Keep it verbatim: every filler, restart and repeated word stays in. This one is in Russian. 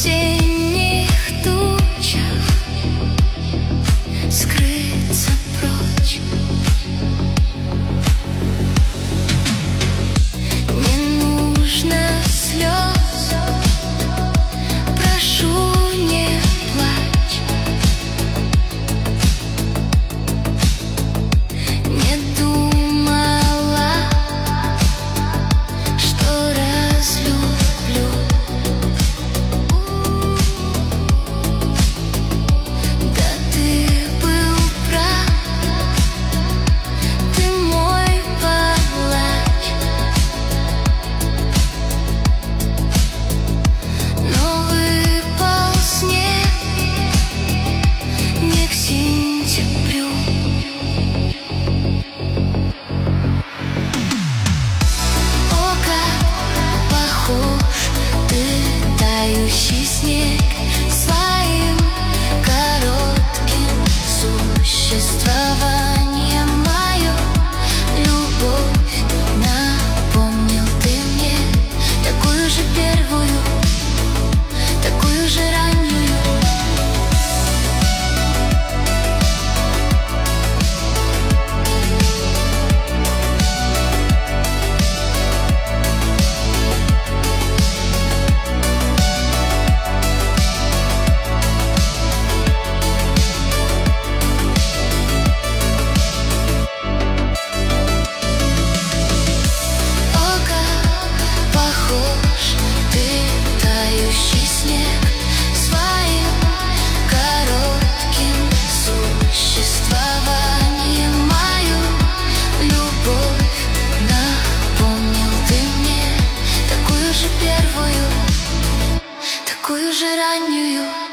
осенних тучах скрыться прочь. Не нужно слез, прошу, не плачь. Не думала, что разлюблю. Да ты был прав, ты мой палач. Но выпал снег не к сентябрю. О, как похож ты, тающий снег, своим коротким существованием мою любовь напомнил ты мне, такую же первую, такую же раннюю. О, как похож ты, тающий снег, своим коротким существованием мою любовь напомнил ты мне, такую же первую, такую же раннюю.